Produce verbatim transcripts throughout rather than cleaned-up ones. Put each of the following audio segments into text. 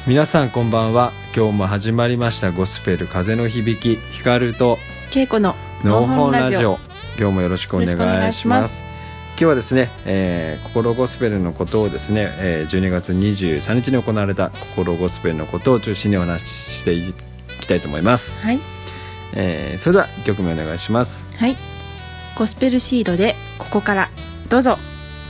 皆さんこんばんは。今日も始まりましたゴスペル風の響き、ヒカルとケイコのノーホンラジオ。今日もよろしくお願いします。今日はですね、えー、心ゴスペルのことをですね、えー、じゅうにがつにじゅうさんにちに行われた心ゴスペルのことを中心にお話ししていきたいと思います。 はい、 えー、それではいっきょくめお願いします。 はい、ゴスペルシードでここからどうぞ。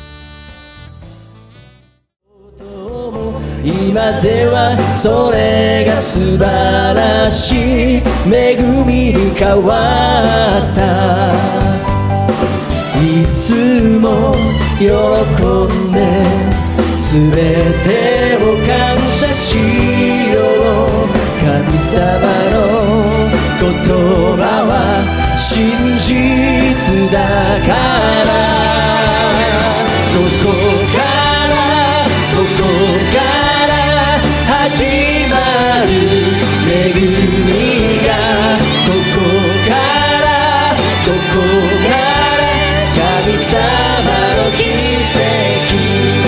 今ではそれが素晴らしい恵みに変わった。いつも喜んで全てを感謝しよう。神様の言葉は真実だから。ここからここから始まる恵みが、ここからここから神様の奇跡。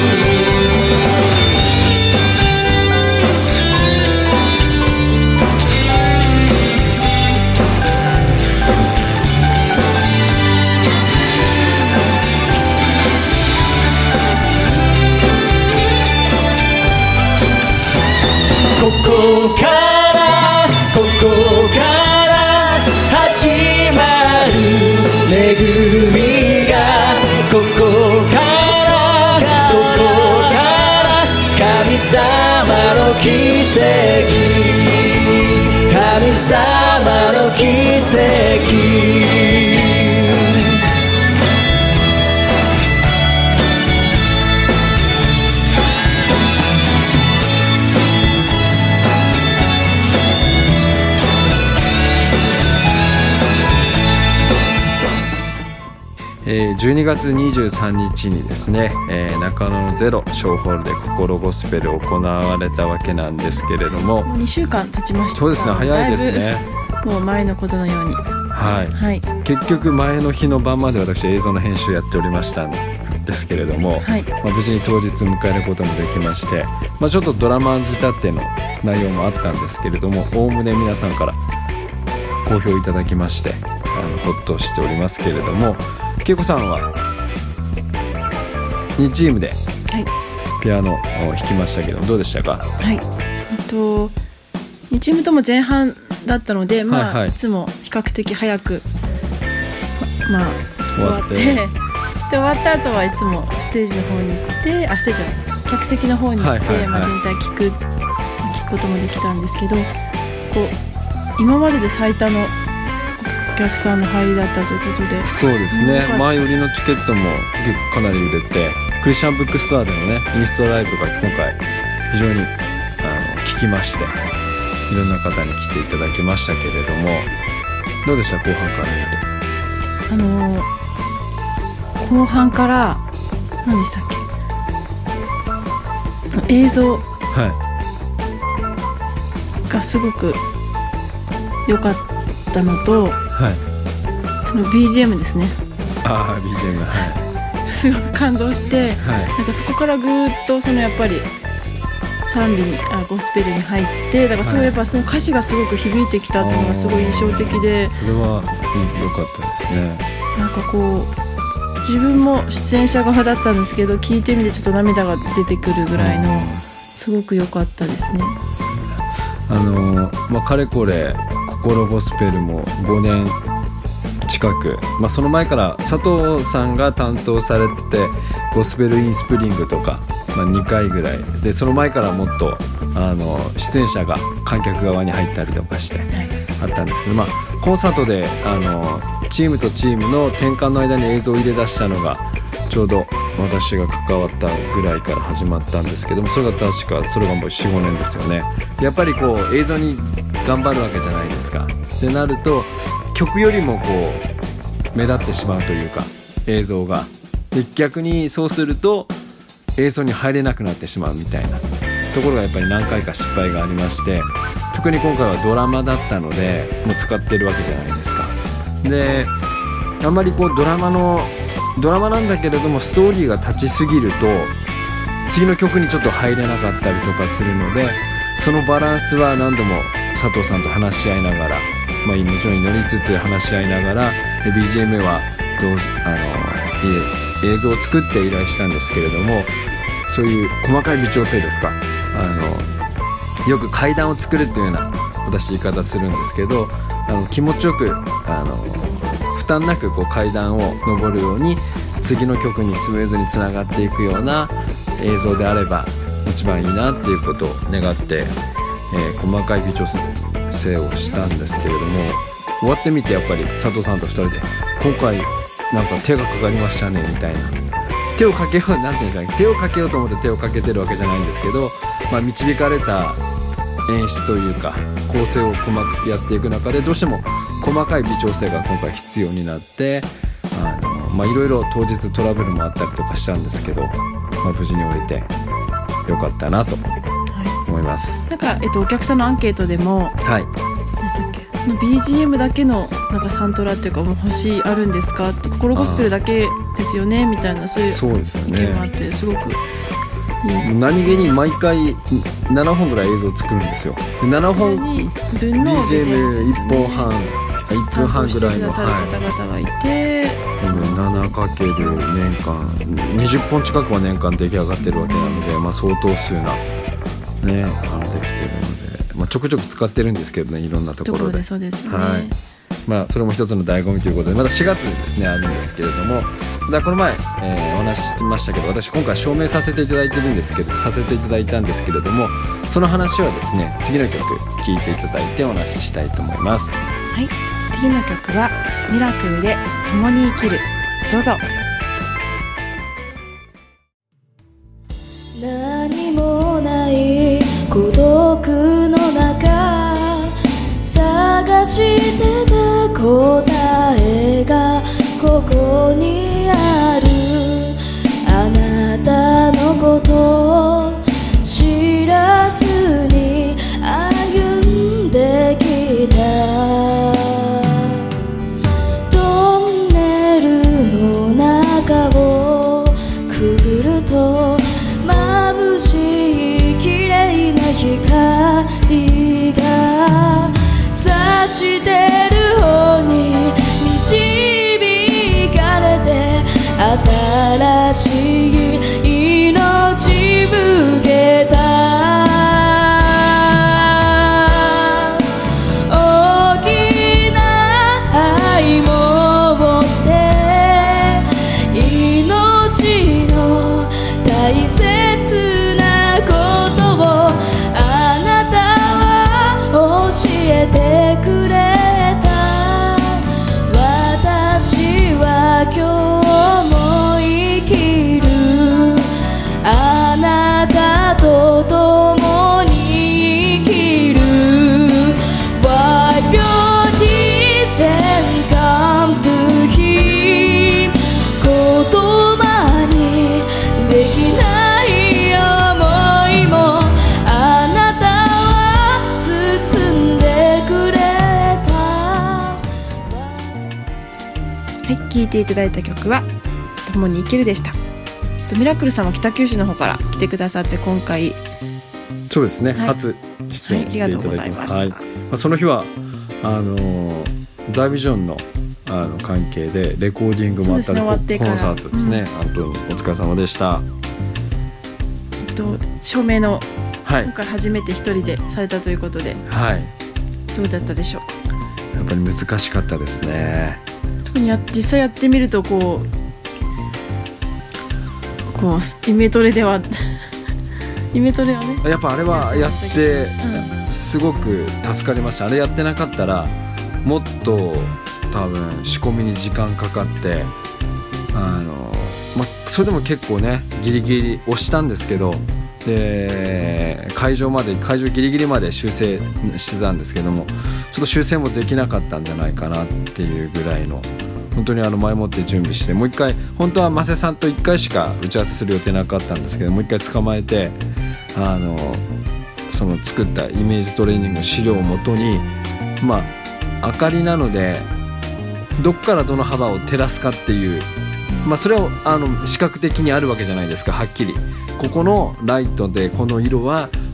ここからここから始まる恵みが、ここからここから神様の奇跡、神様の奇跡。 じゅうにがつにじゅうさんにちにですね、えー、中野のゼロ小ホールで心ゴスペル行われたわけなんですけれども、 もうにしゅうかん経ちました。 そうですね、早いですね。 もう前のことのように、 はいはい、 結局前の日の晩まで私映像の編集やっておりましたんですけれども、 はい、 まあ、無事に当日迎えることもできまして、まあ、ちょっとドラマ仕立ての内容もあったんですけれども、おおむね皆さんから好評いただきまして、あのほっとしておりますけれども、恵子さんはにチームでピアノを弾きましたけど、どうでしたか？ はい、えっとにチームとも前半だったので、まあはいはい、いつも比較的早く、ま、まあ終わってで終わった後はいつもステージの方に行って、あステージじゃない客席の方に行って、はいはいはい、まあ、全体聞く聞くこともできたんですけど、こう今までで最多のお客さんの入りだったということで。 そうですね、前売りのチケットもかなり売れて、クリスチャンブックストアでのねインストライブが今回非常にあの聞きまして、いろんな方に来ていただきましたけれども、どうでした後半から見て？ あの後半から何でしたっけ、映像がすごく良かったのと、はい、その ビージーエム ですね。 ああ ビージーエム、はいすごく感動して、はい、なんかそこからぐーっとそのやっぱり賛美にあゴスペルに入って、だからそうやっぱその歌詞がすごく響いてきたっていうのがすごい印象的で、 それは良かったですね。 なんかこう自分も出演者側だったんですけど、聞いてみてちょっと涙が出てくるぐらいのすごく良かったですね。 あの、まあ、かれこれ心ゴスペルもごねん近く、まあ、その前から佐藤さんが担当されてて、ゴスペルインスプリングとか、まあ、にかいぐらいで、その前からもっとあの出演者が観客側に入ったりとかしてあったんですけど、まあ、コンサートであのチームとチームの転換の間に映像を入れ出したのがちょうど私が関わったぐらいから始まったんですけども、それが確かそれがもう よん,ご 年ですよね。やっぱりこう映像に頑張るわけじゃないですか。ってなると曲よりもこう目立ってしまうというか、映像がで逆にそうすると映像に入れなくなってしまうみたいなところがやっぱり何回か失敗がありまして、特に今回はドラマだったのでもう使ってるわけじゃないですか。であんまりこうドラマのドラマなんだけれどもストーリーが立ちすぎると次の曲にちょっと入れなかったりとかするので、 そのバランスは何度も佐藤さんと話し合いながら、まあ、もちろん祈りつつ話し合いながら、で ビージーエム はどうあの映像を作って依頼したんですけれども、そういう細かい微調整ですか、あのよく階段を作るっていうような私言い方するんですけど、あの気持ちよくあの負担なくこう階段を上るように次の曲にスムーズにつながっていくような映像であれば一番いいなっていうことを願って、えー、細かい微調整をしたんですけれども、終わってみてやっぱり佐藤さんとふたりで今回なんか手がかかりましたねみたいな、手をかけようなんていうんですかね、手をかけようと思って手をかけてるわけじゃないんですけど、まあ、導かれた演出というか構成を細かくやっていく中でどうしても細かい微調整が今回必要になって、あのまあいろいろ当日トラブルもあったりとかしたんですけど、まあ、無事に終えてよかったなと思います。 はい、なんか、えっと、お客さんのアンケートでも、 はい、 何でしたっけ、ビージーエム だけのなんかサントラっていうかもう欲しいあるんですかって、心ゴスペルだけですよねみたいな、そういう意見もあって、すごくいい。 何気に毎回ななほんぐらい映像を作るんですよ。ななほん ビージーエムいっぽんはんいっぷんはんぐらいの、 担当してくださる方々がいて、 ななかける年間にじゅっぽん近くは年間出来上がってるわけなので、まあ、相当数な、ね、あのできてるので、まあ、ちょくちょく使ってるんですけどね、いろんなところで。 ところでそうですよね。 はい、まあ、それも一つの醍醐味ということで、またしがつにですねあるんですけれども、だこの前、えー、お話ししてましたけど、私今回証明させていただいてるんですけどさせていただいたんですけれども、その話はですね次の曲聴いていただいてお話ししたいと思います。 はい、次の曲はミラクルで共に生きる。どうぞ。 何もない孤独の中探してた答えがここにある。あなたのことを知らずに歩んできた。トンネルの中をくぐると眩しい綺麗な光が差してる方に導かれて、新しい命ぶけた。大きな愛持って命の大切なことをあなたは教えてくれた。私は今日も生きる。あなたと共に生きる。 Wipe your tears and come to him。 言葉にできない想いもあなたは包んでくれた。 はい、聴いていただいた曲は共に生きるでした。ミラクルさんも北九州の方から来てくださって、今回そうですね、 はい、 初出演していただきました。 はい、ありがとうございました。 はい、まあ、その日はあのー、ザ・ビジョンのあの関係でレコーディングもあったり、 ね、 コンサートですね、うん、本当にお疲れ様でした。 えっと、照明の、 はい、 今回初めて一人でされたということで、はい、どうだったでしょうか。 やっぱり難しかったですね。 特にや実際やってみるとこうこうイメトレではイメトレはね、 やっぱあれはやってすごく助かりました。あれやってなかったらもっと多分仕込みに時間かかって、あの、まあ、それでも結構ねギリギリ押したんですけど、で会場まで会場ギリギリまで修正してたんですけども、ちょっと修正もできなかったんじゃないかなっていうぐらいの、本当にあの前もって準備して、もう一回本当はマセさんといっかいしか打ち合わせする予定なかったんですけど、もう一回捕まえて、あのその作ったイメージトレーニングの資料をもとに、まあ明かりなのでどっからどの幅を照らすかっていう、まあ、それはあの視覚的にあるわけじゃないですか。はっきりここのライトでこの色は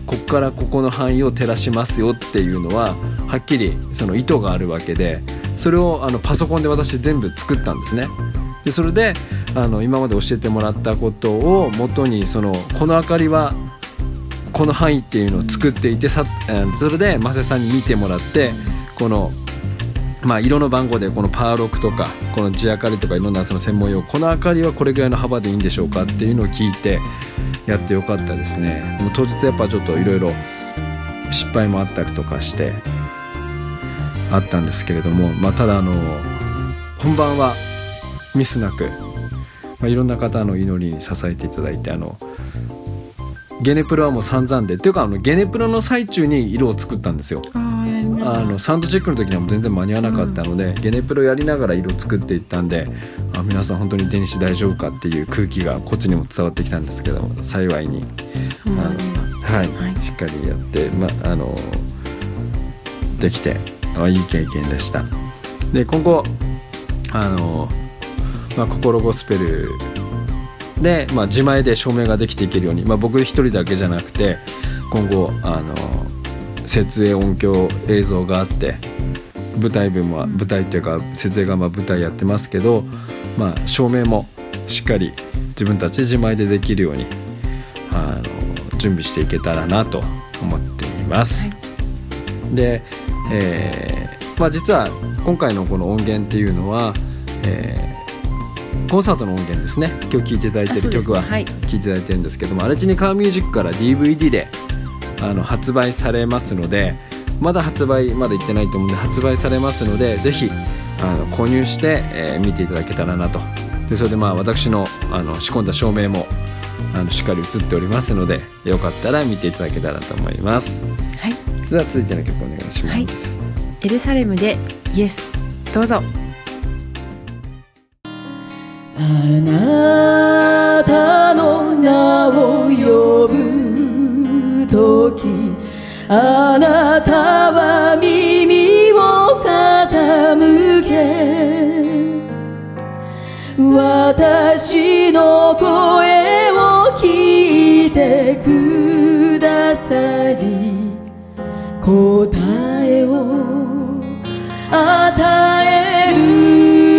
ここからここの範囲を照らしますよっていうのははっきりその意図があるわけで、それをあのパソコンで私全部作ったんですね。でそれであの今まで教えてもらったことを元にそのこの明かりはこの範囲っていうのを作っていて、さそれでマセさんに見てもらって、この、まあ、色の番号でこのパーロックとかこの地明かりとかいろんなその専門用、この明かりはこれぐらいの幅でいいんでしょうかっていうのを聞いてやってよかったですね。もう当日やっぱちょっといろいろ失敗もあったりとかしてあったんですけれども、まあ、ただあの本番はミスなく、まあ、いろんな方の祈りに支えていただいて、あのゲネプロはもう散々でっていうか、あのゲネプロの最中に色を作ったんですよ。ああのサウンドチェックの時にはもう全然間に合わなかったので、うん、ゲネプロやりながら色を作っていったんで、あ皆さん本当に電子大丈夫かっていう空気がこっちにも伝わってきたんですけど、幸いに、うん、あのはい、はい、しっかりやって、ま、あのできて、あいい経験でした。で今後あの、まあ、心ゴスペルで、まあ、自前で照明ができていけるように、まあ、僕一人だけじゃなくて今後あの設営音響映像があって、舞台部も舞台っていうか設営がまあ舞台やってますけど、まあ、照明もしっかり自分たちで自前でできるようにあの準備していけたらなと思っています、はい、で、えーまあ、実は今回のこの音源っていうのは、えーコンサートの音源ですね。今日聴いていただいている曲は聴いていただいてるんですけども、アレチニカーミュージックから ディーブイディー であの発売されますので、まだ発売まだいってないと思うので発売されますので、ぜひあの購入して、えー、見ていただけたらなと。でそれでまあ私の、あの仕込んだ照明もあのしっかり映っておりますので、よかったら見ていただけたらと思います。 はい、 それでは続いての曲お願いします、はい、 エルサレムでイエス、どうぞ。 あなたの名を呼ぶとき、あなたは耳を傾け、私の声を聞いてくださり、答えを与える。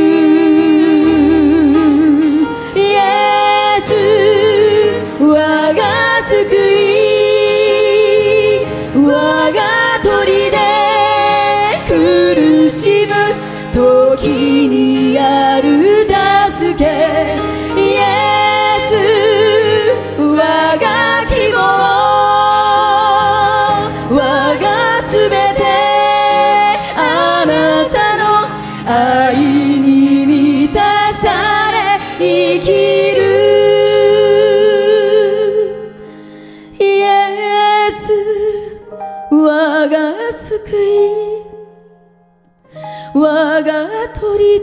時にある助け、イエス我が希望、我がすべて、あなたの愛に満たされ生きる。イエス我が救い、我が砦、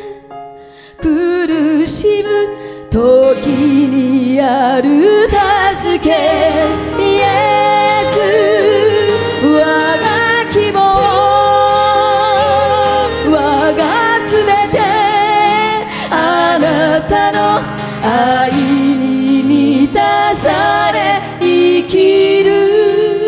苦しむ時にある助け、イエス我が希望、我がすべて、あなたの愛に満たされ生きる。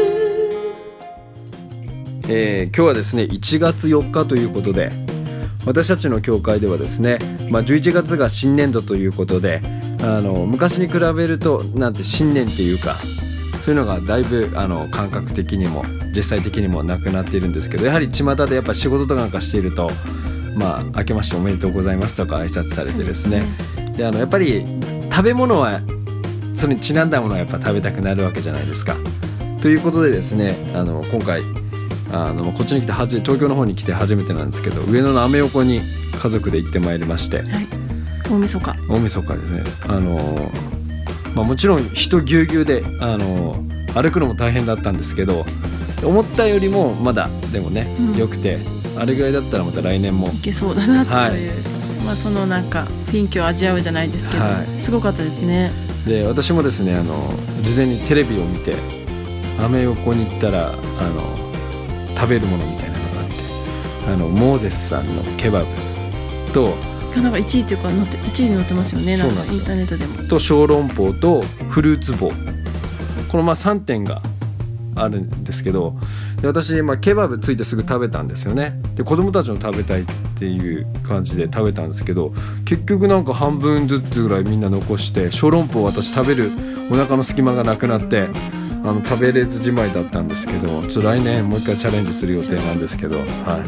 えー、今日はですねいちがつよっかということで、私たちの教会ではですね、まあ、じゅういちがつが新年度ということで、あの昔に比べるとなんて新年っていうか、そういうのがだいぶあの感覚的にも実際的にもなくなっているんですけど、やはり巷でやっぱ仕事とかなんかしていると、まあ明けましておめでとうございますとか挨拶されてですね、であのやっぱり食べ物はそれにちなんだものはやっぱ食べたくなるわけじゃないですか。ということでですね、あの今回あのこっちに来てはじ東京の方に来て初めてなんですけど、上野のアメ横に家族で行ってまいりまして、はい、 大晦日大晦日ですね。あの、まあ、もちろん人ぎゅうぎゅうであの歩くのも大変だったんですけど、思ったよりもまだでもね、うん、良くて、あれぐらいだったらまた来年もいけそうだなという、はい、まあ、そのなんか雰囲気を味わうじゃないですけど、はい、すごかったですね。 で私もですね、あの事前にテレビを見てアメ横に行ったらあの食べるものみたいなのがあって、あのモーゼスさんのケバブと、 なんかいちいというか載っていちいに載ってますよね。なんかインターネットでもと小籠包とフルーツ棒、このまあさんてんがあるんですけど、で私、まあ、ケバブついてすぐ食べたんですよね。で子供たちも食べたいっていう感じで食べたんですけど、結局なんか半分ずつぐらいみんな残して、小籠包私食べるお腹の隙間がなくなってあの食べれずじまいだったんですけど、ちょっと来年もう一回チャレンジする予定なんですけど、はい、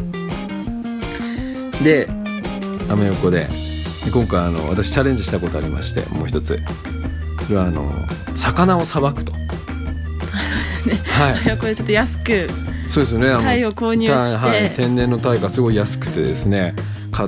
でアメ横で今回あの私チャレンジしたことありまして、もう一つそれはあの魚をさばくとはい、これちょっと安くそうですよね、あの鯛を購入して、 はい、天然の鯛がすごい安くてですね買って、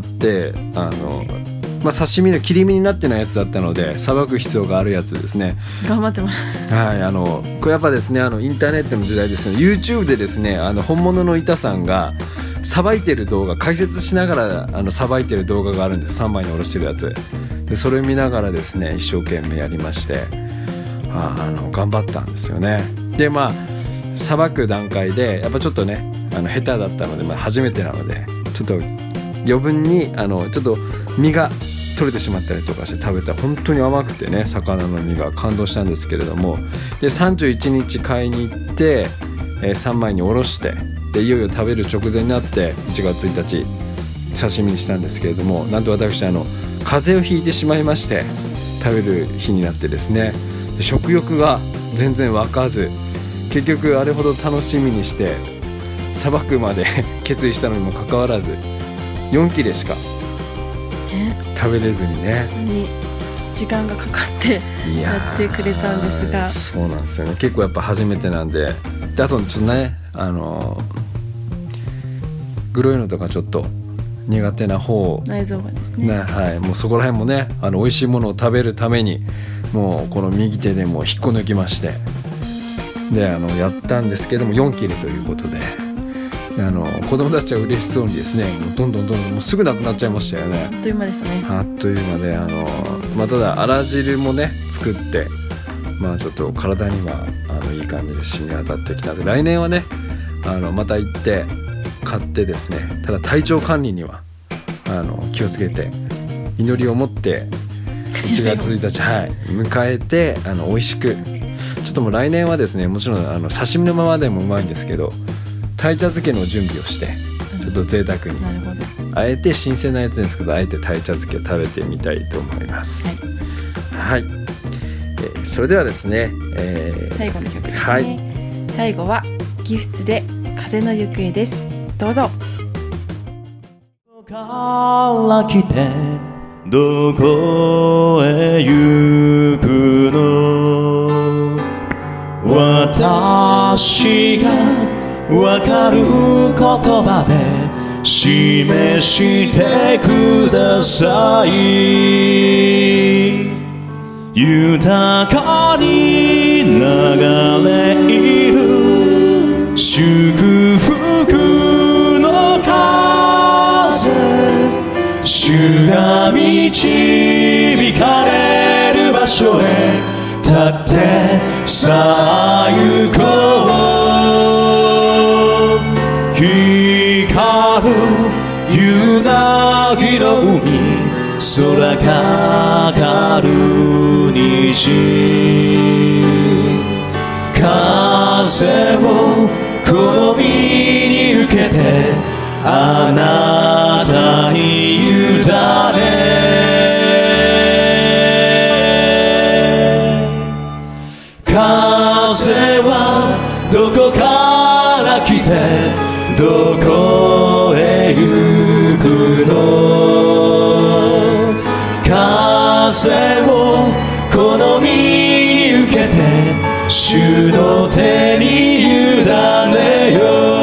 あの、まあ、刺身の切り身になってないやつだったのでさばく必要があるやつですね。 頑張ってます、 はい、あのこれやっぱですね、あのインターネットの時代ですね、 YouTube でですねあの本物の板さんがさばいてる動画解説しながらあのさばいてる動画があるんです。さんまいにおろしてるやつで、それ見ながらですね一生懸命やりまして、ああの頑張ったんですよね。でまあさばく段階でやっぱちょっとねあの下手だったので、まあ、初めてなのでちょっと余分にあのちょっと身が取れてしまったりとかして食べたら本当に甘くてね、魚の身が感動したんですけれども、でさんじゅういちにち買いに行って、えー、さんまいにおろして、でいよいよ食べる直前になっていちがつついたち刺身にしたんですけれども、なんと私あの風邪をひいてしまいまして、食べる日になってですね、食欲が全然湧かず、結局あれほど楽しみにしてさばくまで決意したのにもかかわらずよん切れしか食べれずにね、 に時間がかかってやってくれたんですが、 そうなんですよね、結構やっぱ初めてなんで、であとちょっとねあのグロいのとかちょっと苦手な方内臓がですね、 ね、はい、もうそこら辺もねあの美味しいものを食べるためにもうこの右手でも引っこ抜きまして、であのやったんですけどもよん切れということで、であの子供たちは嬉しそうにですねもうどんどんどんどんもうすぐなくなっちゃいましたよね。 あっという間でしたね。 あっという間で、あの、まあ、ただあら汁もね作って、まあ、ちょっと体にはあのいい感じで染み渡ってきたので、来年はねあのまた行って買ってですね、ただ体調管理にはあの気をつけて祈りを持っていちがつついたち、はい、迎えてあの美味しく、ちょっともう来年はですねもちろんあの刺身のままでもうまいんですけど、鯛茶漬けの準備をしてちょっと贅沢に、 なるほど、 あえて新鮮なやつですけどあえて鯛茶漬け食べてみたいと思います。はい、はい、えー、それではですね、えー、 最後の曲ですね、 はい、 最後はギフツで風の行方です。どうぞ。 から来てどこへ行くの、私がわかる言葉で示してください。豊かに流れいる祝福の風、主が導かれる場所へ立ってさあ行こう。光る夕凪の海、空かかる虹、風を好みに受けてあなたに委ね、風はどこから来てどこへ行くの、風を好みに受けて主の手に委ね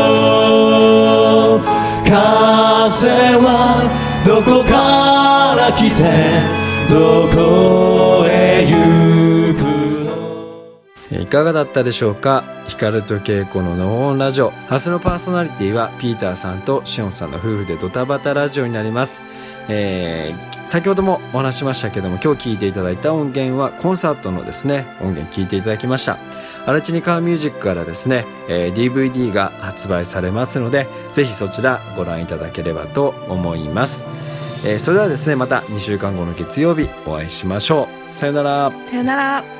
よう。風はどこから来てどこへ行くの。 いかがだったでしょうか。光と稽古ののほんラジオ、明日のパーソナリティはピーターさんとシオンさんの夫婦でドタバタラジオになります。えー、先ほどもお話しましたけども、今日聴いていただいた音源はコンサートのですね音源聴いていただきました。アルチニカーミュージックからですね、えー、ディーブイディー が発売されますので、ぜひそちらご覧いただければと思います。えー、それではですねまたにしゅうかんごの月曜日お会いしましょう。さよなら。 さよなら。